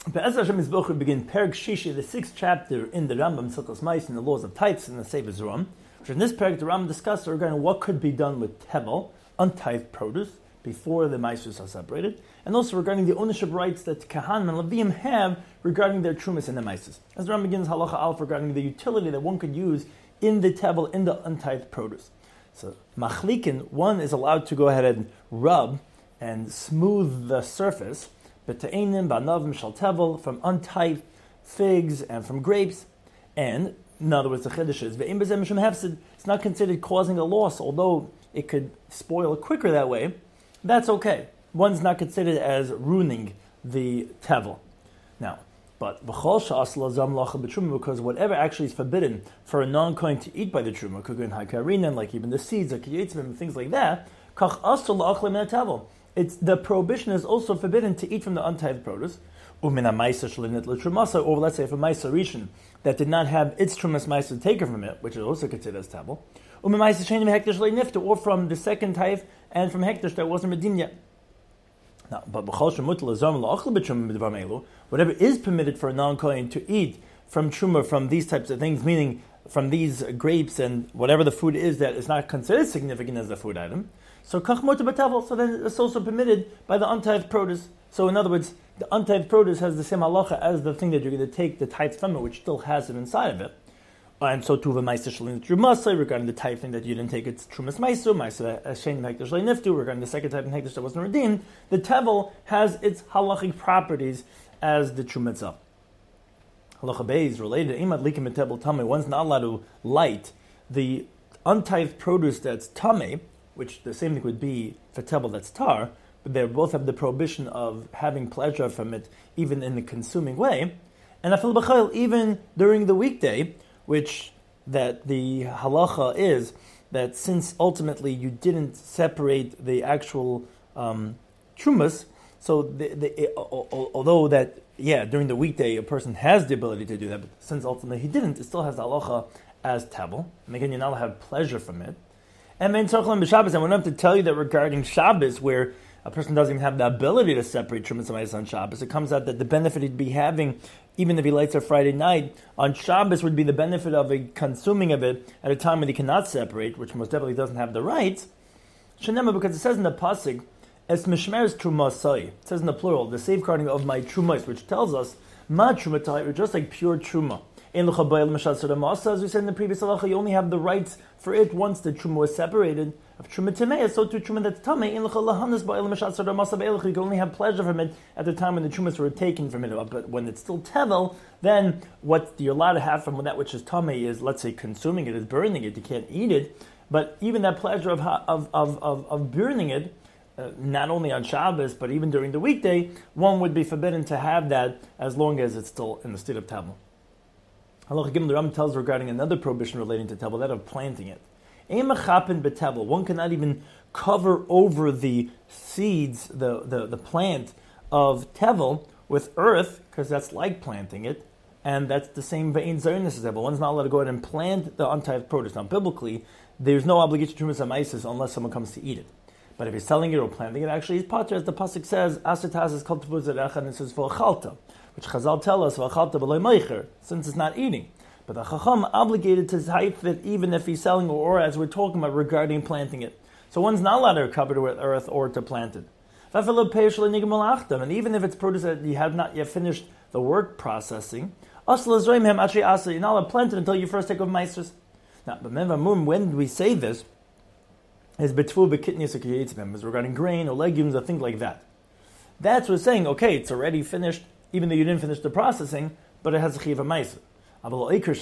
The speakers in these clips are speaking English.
Be'ez Hashem Yisboch, we begin Perek Shishi, the 6th chapter in the Rambam Silchos Mais in the laws of tithes in the Sefer Zerum. In this Perek, the Rambam discussed regarding what could be done with tevel, untithed produce, before the Maisus are separated, and also regarding the ownership rights that Kahanim and Levim have regarding their Trumas and the Maisus. As the Rambam begins Halacha Aleph regarding the utility that one could use in the tevel, in the untithed produce. So, Machlikin, one is allowed to go ahead and rub and smooth the surface, B'ta'enim, ba'navim, shal tevel, from untithed figs and from grapes. And, in other words, the chiddush is, ve'im b'zeh mishum hefsid, it's not considered causing a loss, although it could spoil quicker that way. That's okay. One's not considered as ruining the tevel. Now, but v'chol sha'as lazam lacha b'truma, because whatever actually is forbidden for a non-kohen to eat by the truma, kugun ha'karinan, like even the seeds, like yitzvim, things like that, kach asur la'achlim in a tevel. It's the prohibition is also forbidden to eat from the untithed produce. Or let's say if a Maisa Rishon that did not have its Trumas Maisa taken from it, which is also considered as Tabel. Or from the second tithe and from Hektish that wasn't redeemed yet. Now, but whatever is permitted for a non-Kohen to eat from Truma, from these types of things, meaning from these grapes and whatever the food is that is not considered significant as a food item, so then it's also permitted by the untithed produce. So in other words, the untithed produce has the same halacha as the thing that you're going to take the tithe from it, which still has it inside of it. And so too regarding the tithe thing that you didn't take its trumas maisu, regarding the second type in hektish that wasn't redeemed, the tevel has its halachic properties as the truma itself. Halacha Bey is related. One's not allowed to light the untithed produce that's tameh, which the same thing would be for tevel that's tar, but they both have the prohibition of having pleasure from it, even in the consuming way. And afil b'chayil, even during the weekday, which that the halacha is that since ultimately you didn't separate the actual trumas, so although that, during the weekday a person has the ability to do that, but since ultimately he didn't, it still has the halacha as tevel. And again, you're not allowed to have pleasure from it. And then Tzorchlan b'Shabbos, and we don't have to tell you that regarding Shabbos, where a person doesn't even have the ability to separate Trumas and Ma'aser on Shabbos, it comes out that the benefit he'd be having, even if he lights a Friday night, on Shabbos would be the benefit of a consuming of it at a time when he cannot separate, which most definitely doesn't have the rights. Shenema, because it says in the Pasuk, Es Mishmeres Trumasai, it says in the plural, the safeguarding of my Trumais, which tells us, Ma Trumatai, just like pure Truma. As we said in the previous halacha, you only have the rights for it once the truma was separated. Of truma tamei, so to truma that's tamei, you can only have pleasure from it at the time when the trumas were taken from it. But when it's still tevel, then what you're allowed to have from that which is tamei is, let's say, consuming it, is burning it. You can't eat it, but even that pleasure of burning it, not only on Shabbos but even during the weekday, one would be forbidden to have that as long as it's still in the state of tevel. Halacha Gimel, the Rambam tells regarding another prohibition relating to tevel, that of planting it. One cannot even cover over the seeds, the plant of tevel with earth, because that's like planting it, and that's the same vein zayin as tevel. One's not allowed to go ahead and plant the untithed produce. Now, biblically, there's no obligation to trumas hamaisis unless someone comes to eat it. But if he's selling it or planting it, actually he's pater, as the pasuk says, asitaz is called tevuz and it says v'achalta, which Chazal tell us v'achalta b'loy meicher, since it's not eating. But the Chacham obligated to type it even if he's selling, or as we're talking about regarding planting it. So one's not allowed to cover it with earth or to plant it. And even if it's produce that you have not yet finished the work processing, you're not allowed to plant it until you first take off meisters. Now, but when we say this, is regarding grain or legumes or things like that. That's what we're saying, okay, it's already finished, even though you didn't finish the processing, but it has a chiv meiser. But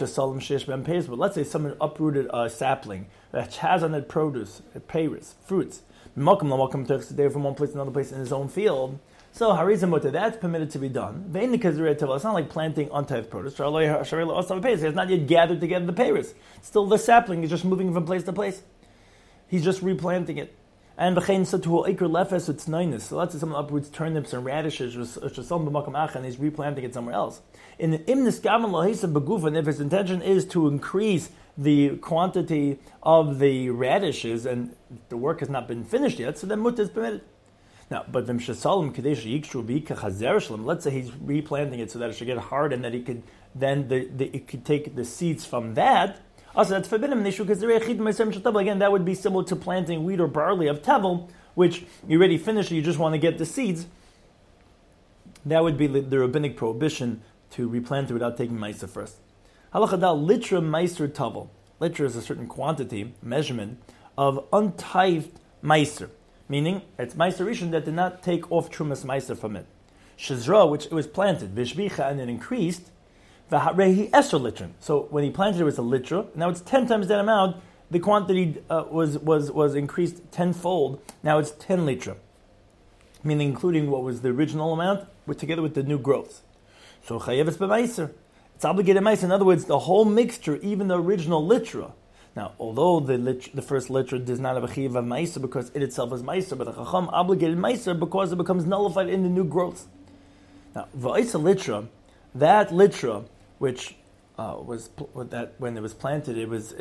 let's say someone uprooted a sapling that has on it produce, peiros, fruits, from one place to another place in his own field. So harizah that's permitted to be done. It's not like planting untithed produce. He has not yet gathered together the peiros. Still, the sapling is just moving from place to place. He's just replanting it. And so let's say someone uproots turnips and radishes, and he's replanting it somewhere else. In the imnis gavan lahisa begufan, if his intention is to increase the quantity of the radishes and the work has not been finished yet, so then muta is permitted. Now, but v'mshasalim kadesh yikshu b'ika chazer shalom. Let's say he's replanting it so that it should get hard and that he could then it could take the seeds from that. Also, that's forbidden. Again, that would be similar to planting wheat or barley of tevel, which you already finished. You just want to get the seeds. That would be the rabbinic prohibition to replant it without taking meiser first. Halacha dal litra meiser tevel. Litra is a certain quantity, measurement of untithed meiser, meaning it's meiser rishon that did not take off trumas meiser from it. Shizra, which it was planted, vishbicha, and it increased. V'harehi eser litron. So when he planted it was a litra. Now it's 10 times that amount. The quantity was increased tenfold. Now it's 10 litra, meaning including what was the original amount together with the new growth. So chayev es b'meiser. It's obligated meiser. In other words, the whole mixture, even the original litra. Now, although the first litra does not have a chayev of meiser because it itself is meiser, but the chacham obligated meiser because it becomes nullified in the new growth. Now, v'aisa litra, that litra, which was that when it was planted, it was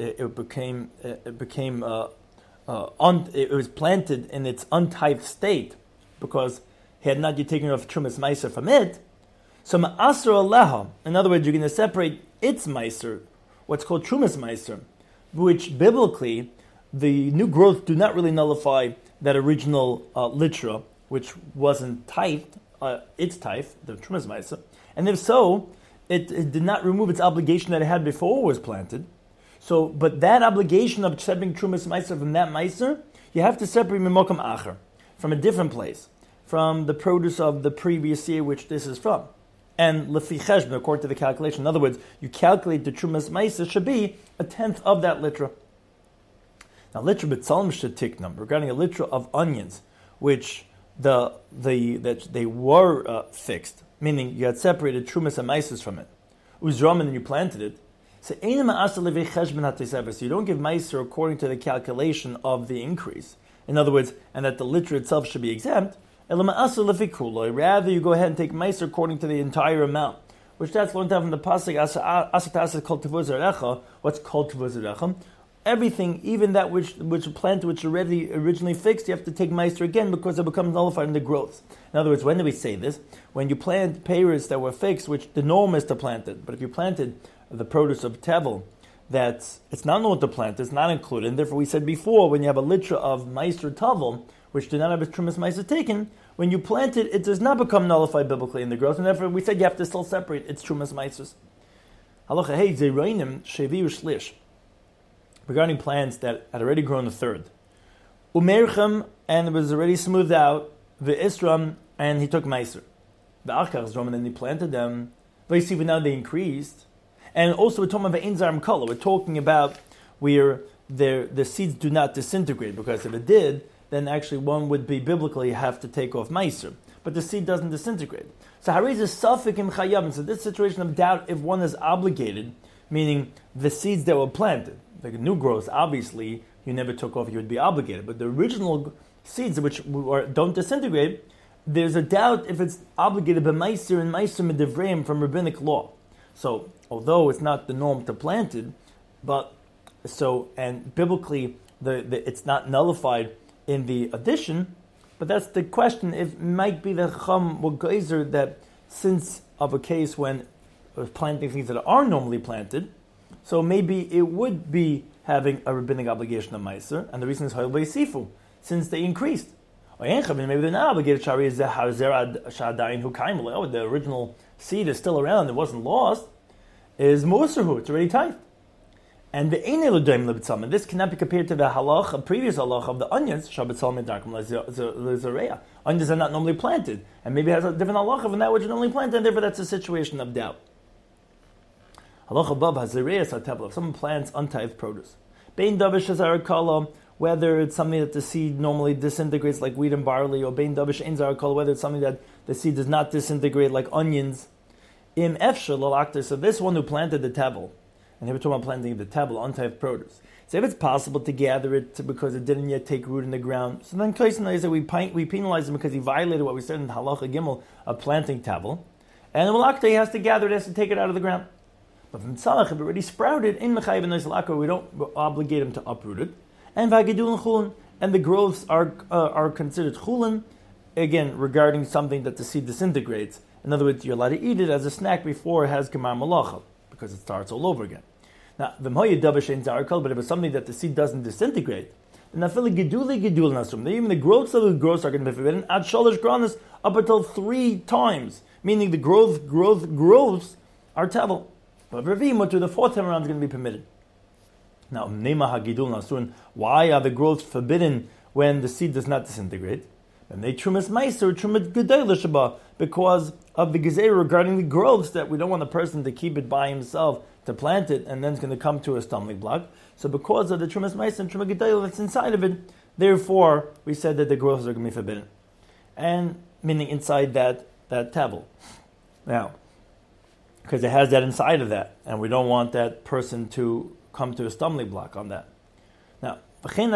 planted in its untithed state because he had not yet taken off trumas meiser from it. So ma'aser aleha, in other words, you're going to separate its meiser, what's called trumas meiser, which biblically the new growth do not really nullify that original litra, which wasn't tithed, its tithe, the trumas meiser, and if so, it did not remove its obligation that it had before it was planted. So, but that obligation of separating trumas meiser from that meiser, you have to separate mimokam acher, from a different place, from the produce of the previous year, which this is from. And lefi cheshbon, according to the calculation. In other words, you calculate the trumas meiser should be 1/10 of that litra. Now, litra b'tzalim shetiknam, regarding a litra of onions, which that they were fixed, meaning you had separated trumas and meiser from it. Uzram, and you planted it. So you don't give meiser according to the calculation of the increase. In other words, and that the litra itself should be exempt. Rather, you go ahead and take meiser according to the entire amount, which that's learned out from the pasuk. What's called tevuz? Everything, even that which planted, which originally fixed, you have to take meiser again because it becomes nullified in the growth. In other words, when do we say this? When you plant peiros that were fixed, which the norm is to plant it, but if you planted the produce of tevel, that it's not normal to plant, it's not included, and therefore we said before, when you have a litra of meiser tevel, which did not have its trumas meiser taken, when you plant it, it does not become nullified biblically in the growth, and therefore we said you have to still separate its trumas meisers. Halacha hey zeironim sheviu shlish. Regarding plants that had already grown a third, umerchem, and it was already smoothed out, ve'isram, and he took meiser, ve'achar zrom, and then he planted them. But you see, now they increased, and also we're talking about ve'inzarm kala. We're talking about where the seeds do not disintegrate, because if it did, then actually one would be biblically have to take off meiser, but the seed doesn't disintegrate. So hariz is safek im chayavim. So this situation of doubt if one is obligated, meaning the seeds that were planted. The new growth, obviously, you never took off, you would be obligated. But the original seeds, which don't disintegrate, there's a doubt if it's obligated by meiser and meiser medivreim from rabbinic law. So, although it's not the norm to plant it, and biblically, it's not nullified in the addition, but that's the question. It might be the chacham or geyser that since of a case when planting things that are normally planted, so maybe it would be having a rabbinic obligation of meiser, and the reason is hayol beisifu, since they increased. Maybe they're not obligated. The original seed is still around; it wasn't lost. Is muserhu? It's already tight. And the and this cannot be compared to the halach, a previous halach of the onions. Onions are not normally planted, and maybe it has a different halach than that which is normally planted, and therefore that's a situation of doubt. Halach above has zereas hatevel. If someone plants untithed produce, bein davish zarakala, whether it's something that the seed normally disintegrates like wheat and barley, or bein davish ein zarakala, whether it's something that the seed does not disintegrate like onions. Im efshel lalakter. So this one who planted the tevel, and here we're talking about planting the tevel, untithed produce. So if it's possible to gather it because it didn't yet take root in the ground, so then we penalize him because he violated what we said in halacha gimel of planting tevel, and the malakta he has to gather it, has to take it out of the ground. But from tzalach, if it already sprouted, in mechayiv and noisalakar, we don't obligate him to uproot it. And v'agidul chulin, and the growths are considered chulin, again, regarding something that the seed disintegrates. In other words, you're allowed to eat it as a snack before it has gemar malacha, because it starts all over again. Now, but if it's something that the seed doesn't disintegrate, then even the growths of the growths are going to be forbidden at shalosh granas up until 3 times, meaning the growths are tevel. But Ravim, to the 4th time around, is going to be permitted. Now, why are the growths forbidden when the seed does not disintegrate? And they trumas meiser, trumas gedayla shaba, because of the gezerah regarding the growths, that we don't want a person to keep it by himself, to plant it, and then it's going to come to a stumbling block. So because of the trumas meiser and trumas gedayla that's inside of it, therefore we said that the growths are going to be forbidden. And meaning inside that tavel. Now, because it has that inside of that, and we don't want that person to come to a stumbling block on that. Now, something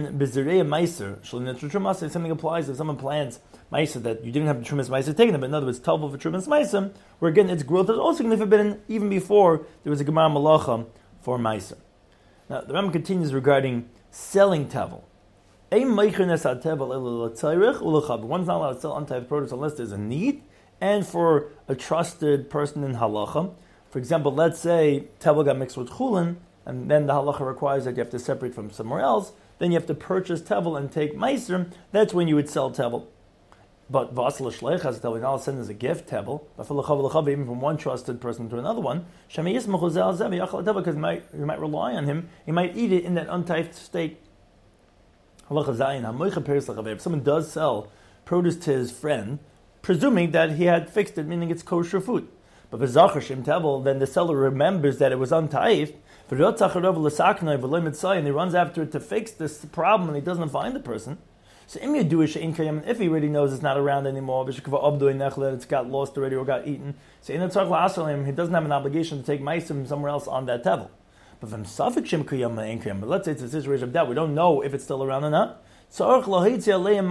applies if someone plants meiser that you didn't have the trumas meiser taken, but in other words, tavel for trumas meiser, where again its growth is also going to be forbidden even before there was a gemar malacha for meiser. Now, the Rambam continues regarding selling tavel. One's not allowed to sell untithed produce unless there's a need, and for a trusted person in halacha. For example, let's say tevel got mixed with chulin, and then the halacha requires that you have to separate from somewhere else, then you have to purchase tevel and take meiser. That's when you would sell tevel. But vasal shleich has tevel, now send as a gift tevel, even from one trusted person to another one, because you might rely on him, he might eat it in that untithed state. If someone does sell produce to his friend, presuming that he had fixed it, meaning it's kosher food, but tevel, then the seller remembers that it was untithed, and he runs after it to fix this problem, and he doesn't find the person. So if he already knows it's not around anymore, it's got lost already or got eaten, so he doesn't have an obligation to take meiser from somewhere else on that tevel. But from Safik Shem Kiyam and Kiyam, but let's say it's a situation of doubt, we don't know if it's still around or not. So he has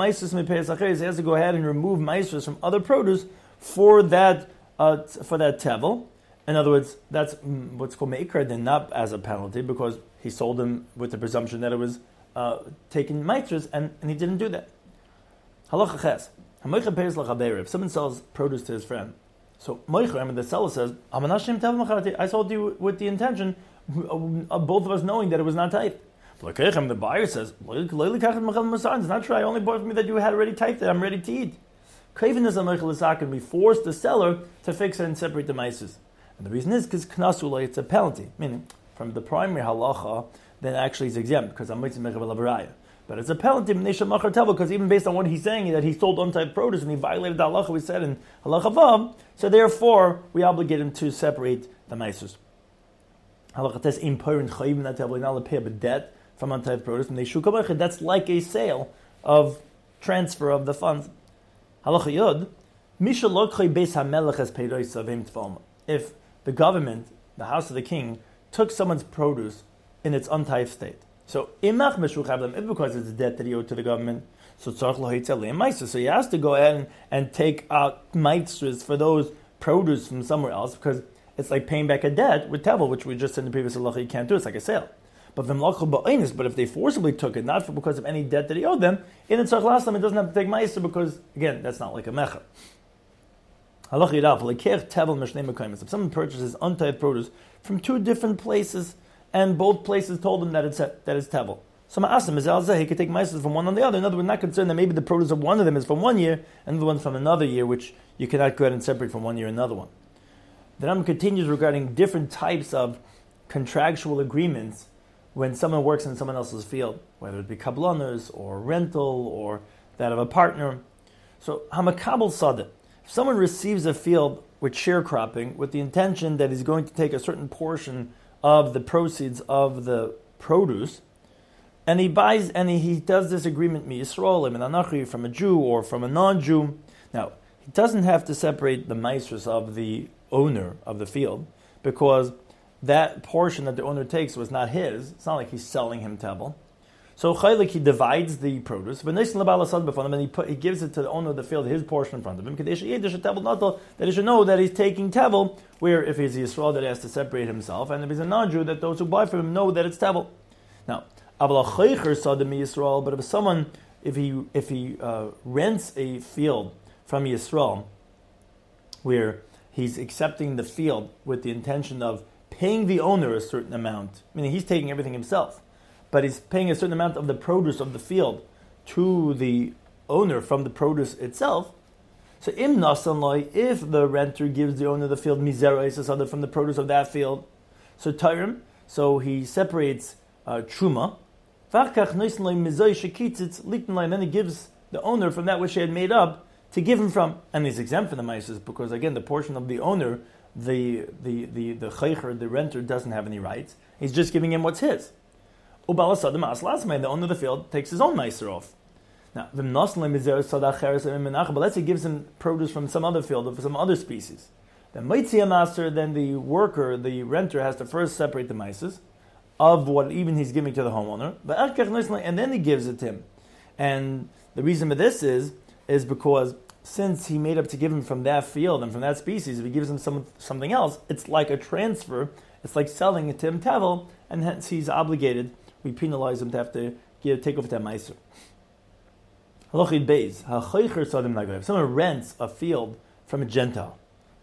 to go ahead and remove meisers from other produce for that tevel. In other words, that's what's called meikar, then not as a penalty, because he sold them with the presumption that it was taking meisers, and he didn't do that. Halacha ches. If someone sells produce to his friend, so the seller says, I sold you with the intention of both of us knowing that it was not typed. The buyer says, it's not true, I only bought from me that you had already typed it, I'm ready to eat. We force the seller to fix it and separate the meises. And the reason is because knasula, it's a penalty, meaning from the primary halacha, then actually it's exempt, because I'm mitzvah mechav alavaraya. But it's a penalty, because even based on what he's saying, that he sold untyped produce and he violated the halacha we said in halacha vav, so therefore we obligate him to separate the meises. Halachates im porin chayim not to not pay a debt from untyped produce, and they shukabach. That's like a sale of transfer of the funds. Halacha yod misha lokhay beis hamelech as peiros avim tfalma. If the government, the house of the king, took someone's produce in its untyped state, so imach meshuchav if because it's a debt that he owed to the government, so tzarich lohitzeh leim meiser. So he has to go ahead and take out meisers for those produce from somewhere else, because it's like paying back a debt with tevel, which we just said in the previous halacha you can't do. It's like a sale. But if they forcibly took it, not because of any debt that he owed them, in the tzarich last time it doesn't have to take meiser, because again that's not like a mecha. Halacha yirav tevel mishnei mekayim. If someone purchases untyped produce from 2 different places, and both places told him that it's tevel, so ma'asim is alzeh, he could take meiser from one on the other. In other words, not concerned that maybe the produce of one of them is from one year and the one from another year, which you cannot go ahead and separate from one year another one. The Rambam continues regarding different types of contractual agreements when someone works in someone else's field, whether it be kablaners or rental or that of a partner. So hamakabel sadeh, if someone receives a field with sharecropping with the intention that he's going to take a certain portion of the proceeds of the produce, and he buys and he does this agreement Yisrael and Anachri from a Jew or from a non-Jew. Now he doesn't have to separate the meisers of the owner of the field, because that portion that the owner takes was not his. It's not like he's selling him tevel. So chaylik, he divides the produce, and he gives it to the owner of the field, his portion in front of him, that he should know that he's taking tevel, where if he's Yisrael that he has to separate himself, and if he's a non-Jew that those who buy from him know that it's tevel. Now, but if someone if he rents a field from Yisrael, where he's accepting the field with the intention of paying the owner a certain amount, meaning he's taking everything himself, but he's paying a certain amount of the produce of the field to the owner from the produce itself. So im nasan, if the renter gives the owner the field mizera from the produce of that field, so Tairim, so he separates truma, and then he gives the owner from that which he had made up to give him from, and he's exempt from the maises because again the portion of the owner, the chaycher, the renter doesn't have any rights. He's just giving him what's his. The owner of the field takes his own meiser off. Now, but let's say he gives him produce from some other field or from some other species. Then master, then the worker, the renter, has to first separate the meises of what even he's giving to the homeowner, and then he gives it to him. And the reason for this is because since he made up to give him from that field and from that species, if he gives him something else, it's like a transfer. It's like selling it to him tavel, and hence he's obligated. We penalize him to have to take over that meiser. Halachid beis ha'chaycher sadim naglev. If someone rents a field from a Gentile,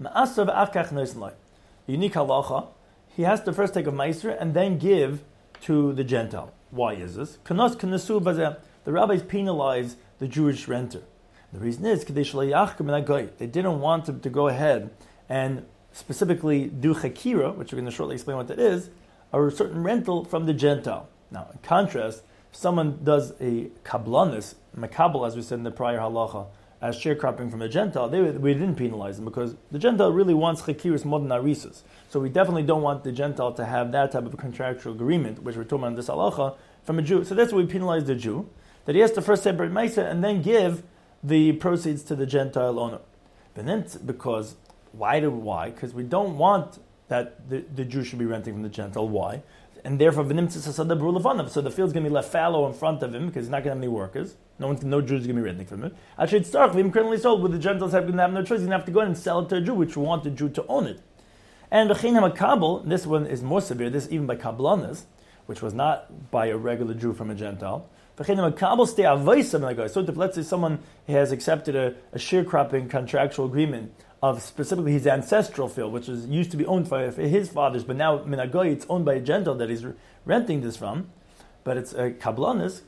unique halacha, he has to first take a meiser and then give to the Gentile. Why is this? The rabbis penalize the Jewish renter. The reason is they didn't want him to go ahead and specifically do chakira, which we're going to shortly explain what that is, or a certain rental from the Gentile. Now, in contrast, if someone does a kablanis, makabel, as we said in the prior halacha, as sharecropping from a Gentile, we didn't penalize them because the Gentile really wants chakiris more than arisas. So we definitely don't want the Gentile to have that type of a contractual agreement, which we're talking about in this halacha, from a Jew. So that's why we penalize the Jew, that he has to first separate Maisa and then give the proceeds to the Gentile owner. Because why? Because we don't want that the Jew should be renting from the Gentile. Why? And therefore, so the field's going to be left fallow in front of him because he's not going to have any workers. No Jews is going to be renting from him. Actually, it's stark. Him currently sold, with the Gentiles going to have no choice. He's going to have to go in and sell it to a Jew, which we want the Jew to own it. And this one is more severe. This even by kablanas, which was not by a regular Jew from a Gentile. So if let's say someone has accepted a sharecropping contractual agreement of specifically his ancestral field, which used to be owned by his fathers, but now minagoy it's owned by a Gentile that he's renting this from, but it's a kablanis.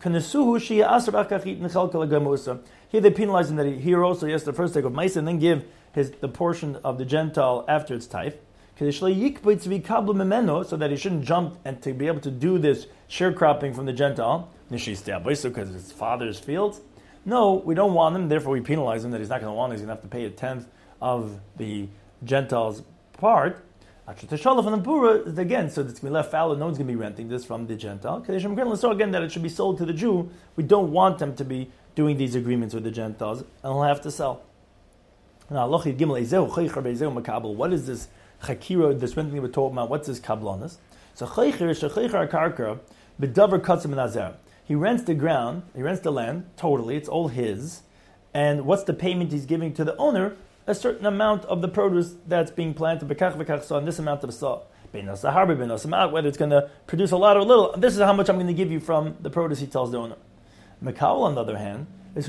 Here they penalize him that here also he has to first take of mice and then give the portion of the Gentile after its tithe, so that he shouldn't jump and to be able to do this sharecropping from the Gentile, because it's his father's fields. No, we don't want him, therefore we penalize him that he's not going to want it, he's going to have to pay a tenth of the Gentile's part. Again, so it's going to be left fallow, no one's going to be renting this from the Gentile. So again, that it should be sold to the Jew. We don't want them to be doing these agreements with the Gentiles, and he'll have to sell. Now, what is this chakira, this renting we're talking about? What's this kablanis? So he rents the ground, he rents the land, totally, it's all his. And what's the payment he's giving to the owner? A certain amount of the produce that's being planted, and this amount of saw. Whether it's going to produce a lot or little, this is how much I'm going to give you from the produce, he tells the owner. Makawal, on the other hand, is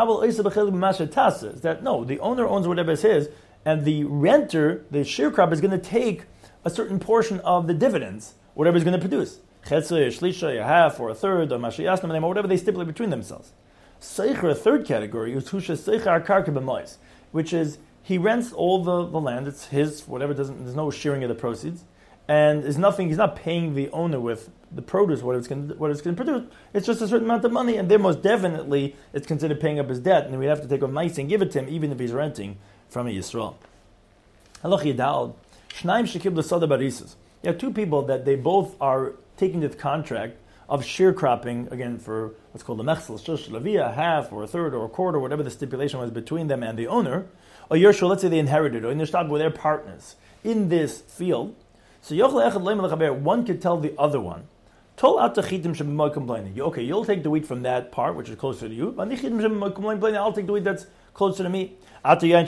that no, the owner owns whatever is his, and the renter, the sharecropper, is going to take a certain portion of the dividends, whatever he's going to produce. A half or a third, or whatever they stipulate between themselves. A third category is which is he rents all the land, it's his, whatever, there's no sharing of the proceeds, and he's not paying the owner with the produce, what it's going to produce, it's just a certain amount of money, and there most definitely it's considered paying up his debt, and we'd have to take a mice and give it to him, even if he's renting from a Yisrael. You have two people that they both are taking this contract of sharecropping, again, for what's called the mechsel, a half or a third or a quarter, whatever the stipulation was between them and the owner, or Yershua, let's say they inherited, or in their were their partners in this field. So one could tell the other one, okay, you'll take the wheat from that part, which is closer to you, I'll take the wheat that's closer to me. You'll take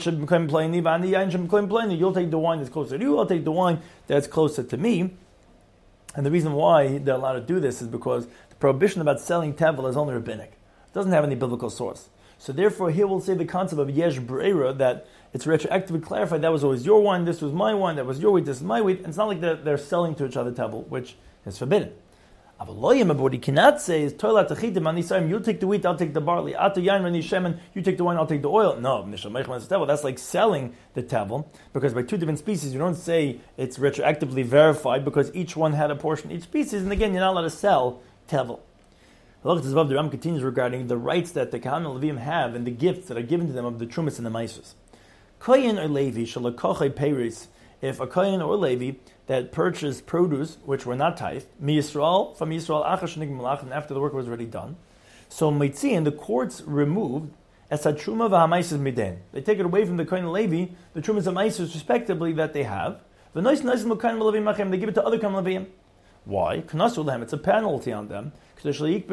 the wine that's closer to you, I'll take the wine that's closer to me. And the reason why they're allowed to do this is because the prohibition about selling tevel is only rabbinic. doesn't have any biblical source. So therefore, here we'll say the concept of yesh breira, that it's retroactively clarified. That was always your wine, this was my wine, that was your wheat, this is my wheat. And it's not like they're selling to each other tevel, which is forbidden. But what he cannot say is, you take the wheat, I'll take the barley. You take the wine, I'll take the oil. No, that's like selling the tevel, because by two different species, you don't say it's retroactively verified because each one had a portion each species, and again, you're not allowed to sell tevel. The Ram continues regarding the rights that the Kahanim and Levim have and the gifts that are given to them of the Trumas and the Maisus. Kohen or Levi shalakoche peiris, if a Kohen or Levi that purchased produce which were not tithe, from Yisrael, and after the work was already done, so Meitzian, the courts removed as a Truma v'hamaisus miden. They take it away from the Kohen and Levi, the Trumas and Maisus respectively that they have. They give it to other Kohen and Levim. Why? It's a penalty on them. So that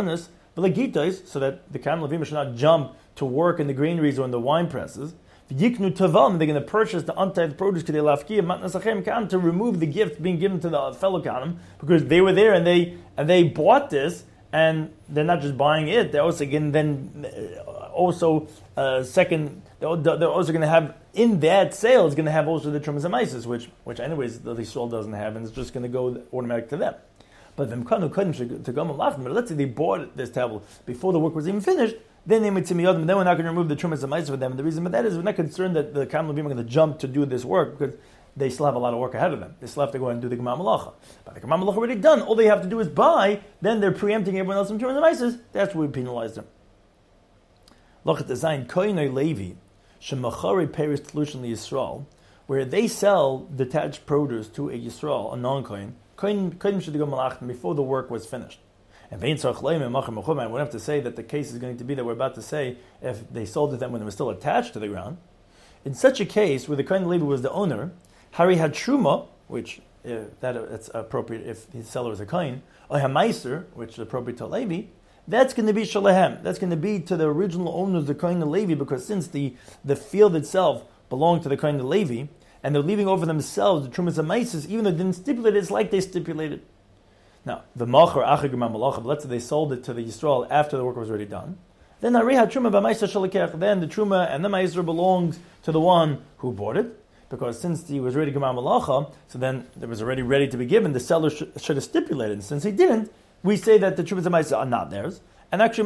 the Kohen and Levim should not jump to work in the granaries or in the wine presses. They're going to purchase the untithed produce to remove the gift being given to the fellow Kohanim, because they were there and they bought this, and they're not just buying it. They're also going they're also going to have in that sale is going to have also the Trumas and Maisus, which anyways the Yisrael doesn't have, and it's just going to go automatic to them. But let's say they bought this table before the work was even finished, then they might then we're not going to remove the Trumas and Maisus for them. And the reason for that is we're not concerned that the Kohen and Levim are going to jump to do this work, because they still have a lot of work ahead of them. They still have to go and do the Gemar Malacha. But the Gemar Malacha already done. All they have to do is buy. Then they're preempting everyone else from Trumas and Maisus. That's where we penalize them. Look at the Zayin Kohen or Levi shemachari peris tlushin Yisrael, where they sell detached produce to a Yisrael, a non-Kohen. Kohen should go malachim before the work was finished. And I wouldn't have to say that the case is going to be that we're about to say if they sold to them when they were still attached to the ground. In such a case, where the Kohen Levi was the owner, Hari had Truma, which it's appropriate if the seller is a Kohen, or Hamaiser, which is appropriate to Levi, that's going to be Shalahem. That's going to be to the original owners, the Kohen and Levi, because since the field itself belonged to the Kohen and Levi, and they're leaving over themselves the Trumas and Maisus, even though they didn't stipulate it, it's like they stipulated. Now, the Machar Achar Gemar Malacha, let's say they sold it to the Yisrael after the work was already done. Then the Truma and the Maiser belongs to the one who bought it, because since he was ready to Gemar Malacha, so then it was already ready to be given. The seller should have stipulated, and since he didn't, we say that the Trumas and Maiser are not theirs. And actually,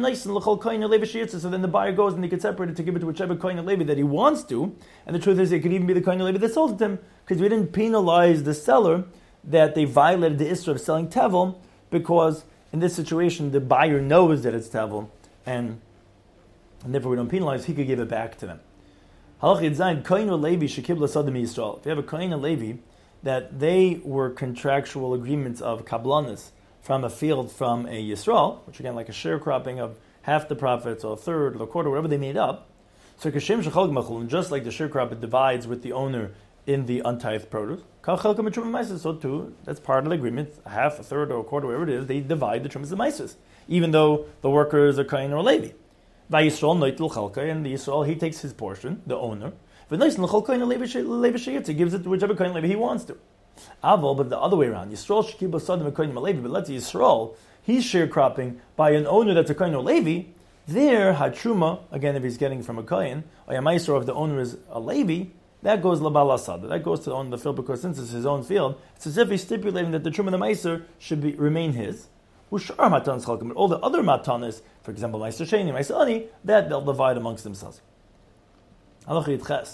so then the buyer goes and he can separate it to give it to whichever Kohen or Levi that he wants to. And the truth is, it could even be the Kohen or Levi that sold it to him, because we didn't penalize the seller that they violated the Isra of selling tevel, because in this situation the buyer knows that it's tevel, and therefore we don't penalize. He could give it back to them. If you have a Kohen and Levi that they were contractual agreements of kablanis from a field from a Yisrael, which again like a sharecropping of half the profits or a third or a quarter, whatever they made up. So just like the sharecropper divides with the owner in the untithed produce, so too, that's part of the agreement. Half, a third, or a quarter, whatever it is, they divide the Trumas and Maisus, even though the workers are Kohen or Levi. And the Yisrael, he takes his portion, the owner. He gives it to whichever Kohen Levi he wants to. But the other way around, Yisrael shekibah sadim a Kohen Levi, but let's say Yisrael, he's sharecropping by an owner that's a Kohen or Levi. There, Hatruma, again, if he's getting from a Kohen, or Yamaisra, if the owner is a Levi, that goes Labal Asad. That goes to the owner of the field, because since it's his own field, it's as if he's stipulating that the Truma and the Maiser should remain his. But all the other matanas, for example, Maiser Sheni, Maiser Ani, that they'll divide amongst themselves. If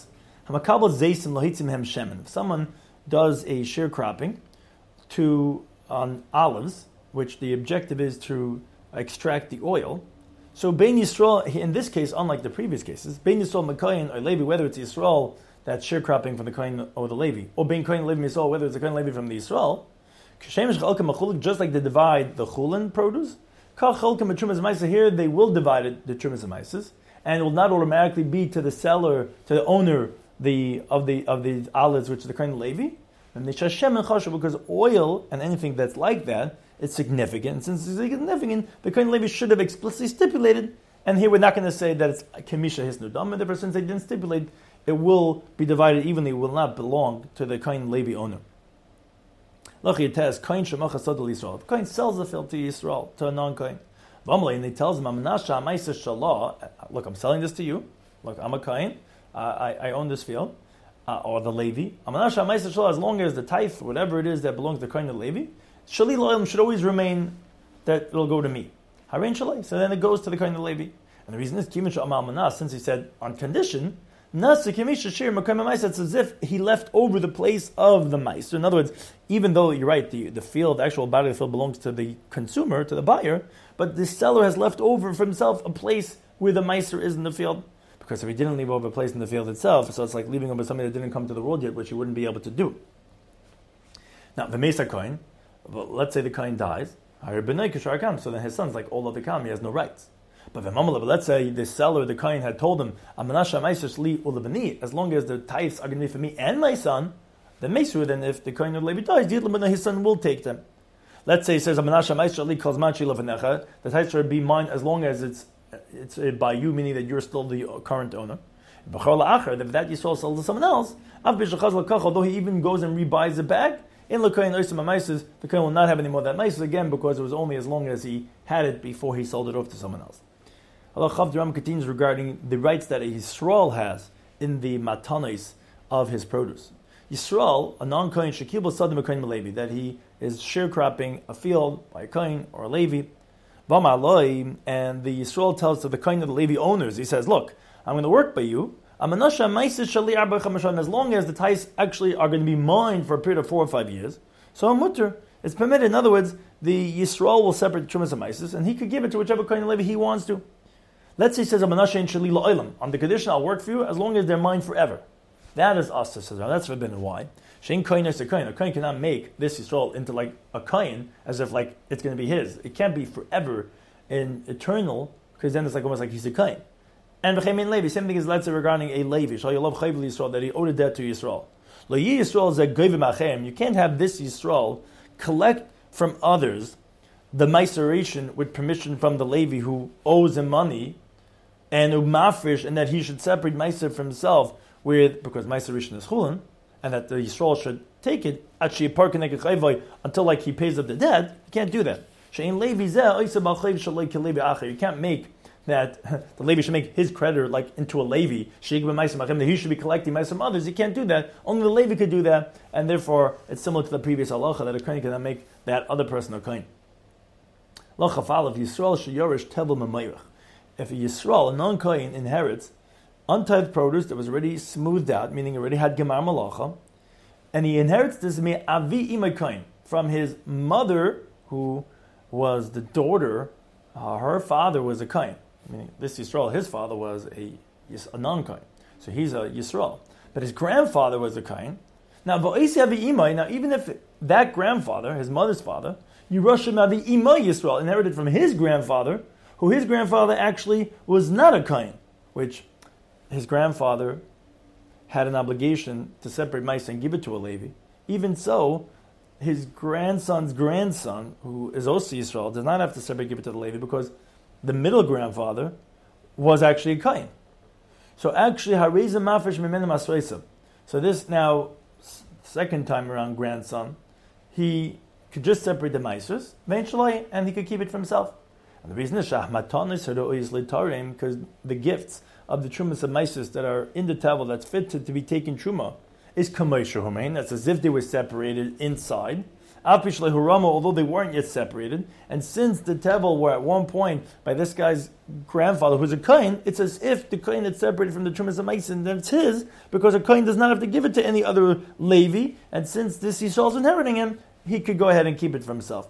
someone does a sharecropping on olives, which the objective is to extract the oil, so Bein Yisrael, in this case, unlike the previous cases, Bein Yisrael Mekayin or Levi, whether it's Yisrael that's sharecropping from the Kohen or the Levi, or Bein Kohen Levi Yisrael, whether it's the Kohen Levi from the Yisrael, just like they divide the Chulin produce, here they will divide the Trumas and Maisus, and it will not automatically be to the seller, to the owner of the olives, which is the Kohen and Levi, and because oil and anything that's like that, it's significant. And since it's significant, the Kohen and Levi should have explicitly stipulated. And here we're not going to say that it's Kemisha Hisnudam, and therefore since they didn't stipulate, it will be divided evenly, it will not belong to the Kohen and Levi owner. If Kohen sells the field to Yisrael, to a non-Kohen, And he tells him, look, I'm selling this to you. Look, I'm a kain. I own this field. Or the Levi. As long as the tithe, whatever it is that belongs to the kain of Levi, Shali Lo'elam should always remain that it'll go to me. Harein Shalai. So then it goes to the kain of Levi. And the reason is, since he said on condition, it's as if he left over the place of the mice. So in other words, even though you're right, the field, the actual body of the field belongs to the consumer, to the buyer, but the seller has left over for himself a place where the miser is in the field. Because if he didn't leave over a place in the field itself, so it's like leaving over something that didn't come to the world yet, which he wouldn't be able to do. Now, the Mesa coin, well, let's say the coin dies, so then his son's like all other kam, he has no rights. But let's say the seller, the kohen, had told him, as long as the tithes are going to be for me and my son, then if the kohen of Levi dies, his son will take them. Let's say he says, the tithes should be mine as long as it's by you, meaning that you're still the current owner. If that Yisrael sells to someone else, although he even goes and rebuys it back, the kohen will not have any more of that maises again, because it was only as long as he had it before he sold it off to someone else. Allah Chav Ram continues regarding the rights that a Yisrael has in the matanos of his produce. Yisrael, a non-kohen, shekibel sadim a kohen Levi, that he is sharecropping a field by a kohen or a Levi. And the Yisrael tells to the kohen of the Levi owners, he says, look, I'm going to work by you, as long as the ties actually are going to be mine for a period of 4 or 5 years, so I'm mutter. It's permitted. In other words, the Yisrael will separate the Trumas and Maisis, and he could give it to whichever kohen Levi he wants to. Let's say he says, on the condition I'll work for you as long as they're mine forever. That is us, says Ram. That's forbidden. Why? A kohen cannot make this Yisrael into like a kohen as if like it's going to be his. It can't be forever and eternal, because then it's like almost like he's a kohen. And B'chemin Levi, same thing as let's say regarding a Levi, that he owed a debt to Yisrael. You can't have this Yisrael collect from others the meiseration with permission from the Levi who owes him money, and umafrish, and that he should separate meiser from himself because meiseration is chulin, and that the Yisrael should take it until like he pays up the debt. You can't do that. You can't make that the Levi should make his creditor like into a Levi, that he should be collecting meiser from others. You can't do that. Only the Levi could do that, and therefore it's similar to the previous halacha that a kohen cannot make that other person a kohen. If a Yisrael, a non-kohen, inherits untithed produce that was already smoothed out, meaning already had gemar malacha, and he inherits this avi imay kohen from his mother, who was the daughter, her father was a kohen. Meaning this Yisrael, his father was a non-kohen, so he's a Yisrael. But his grandfather was a kohen. Now, even if that grandfather, his mother's father, Yerushim Avi Ima Yisrael, inherited from his grandfather, who his grandfather actually was not a kohen, which his grandfather had an obligation to separate mice and give it to a Levi. Even so, his grandson's grandson, who is also Yisrael, does not have to separate give it to the Levi because the middle grandfather was actually a kohen. So actually, Hareza Mafish Mimenim Asreisa. So this now, second time around grandson, he could just separate the maisers, eventually, and he could keep it for himself. And the reason is because the gifts of the trumas of maisers that are in the table that's fit to be taken truma is kameisha humein. That's as if they were separated inside. Although they weren't yet separated, and since the tevel were at one point by this guy's grandfather, who's a kohen, it's as if the kohen had separated from the trumas of maisers, and that's his, because a kohen does not have to give it to any other Levi, and since this Yisrael is inheriting him, he could go ahead and keep it for himself.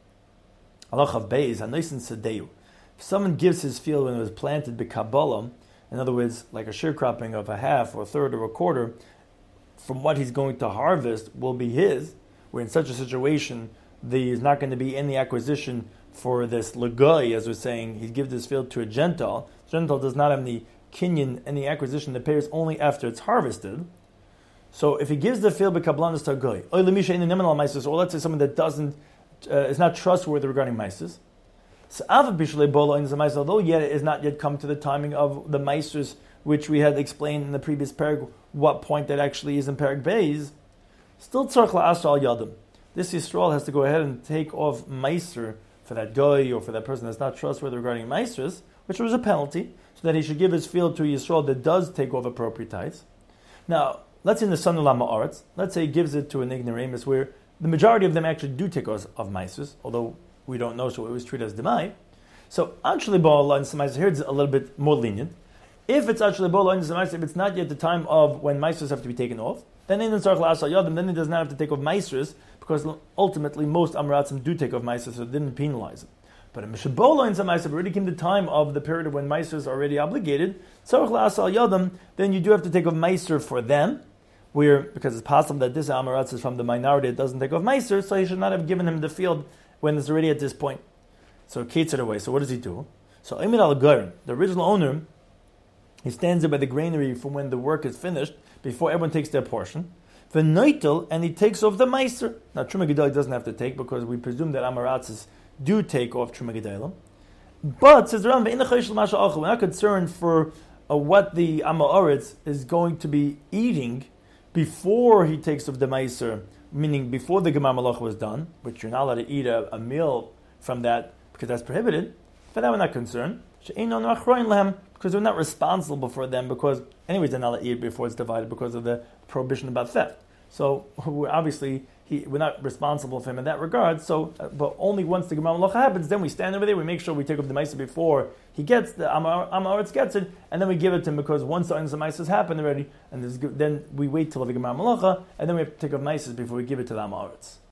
If someone gives his field when it was planted b'kabbalah, in other words, like a sharecropping of a half or a third or a quarter, from what he's going to harvest will be his, where in such a situation there is not going to be any acquisition for this legoy, as we're saying, he gives this field to a Gentile. The Gentile does not have any kinyan, any acquisition that pays only after it's harvested. So if he gives the field b'kablanis to a goy, or let's say someone that doesn't is not trustworthy regarding maises, so although yet it is not yet come to the timing of the maesters, which we had explained in the previous paragraph, what point that actually is in Perek Beis, still tzarich la'asra al yadim. This Yisrael has to go ahead and take off meiser for that guy or for that person that's not trustworthy regarding Maestras, which was a penalty, so that he should give his field to Yisrael that does take off appropriate tithes. Now, let's say in the son of Lama Aretz, let's say he gives it to an ignoramus where the majority of them actually do take off of Maestras, although we don't know, so it was treated as Demai. So, actually, Ba'Allah and Samaisa here is a little bit more lenient. If it's actually Ba'Allah and Samaisa, if it's not yet the time of when Maestras have to be taken off, then in the Tzarech La'asal Yadim, then he does not have to take off Maestras, because ultimately most Amaratzim do take off Maestras, so it didn't penalize it. But in Mishabola and Samaisa, already came the time of the period when Maestras are already obligated, Tzarech La'asal Yadim, then you do have to take off Maestr for them, where, because it's possible that this Amaratz is from the minority that doesn't take off Maestr, so he should not have given him the field when it's already at this point. So it cates it away. So what does he do? So Emir al-Garin, the original owner, he stands there by the granary from when the work is finished, before everyone takes their portion. V'noitel, and he takes off the Meister. Now Truma Gedalim doesn't have to take, because we presume that Amaratzes do take off Truma Gedalim. But, says the Rambam, we're not concerned for what the Amaretz is going to be eating before he takes off the Meister, meaning before the Gemar Malach was done, which you're not allowed to eat a meal from that, because that's prohibited. For that we're not concerned. Because we're not responsible for them, because anyways they're not allowed to eat before it's divided because of the prohibition about theft. So we're not responsible for him in that regard. So, but only once the Gemara Malacha happens, then we stand over there, we make sure we take up the Maisa before he gets the Amaretz gets it, and then we give it to him, because once the Maisas happen already, and then we wait till the Gemara Malacha, and then we have to take up Maisas before we give it to the Amaretz.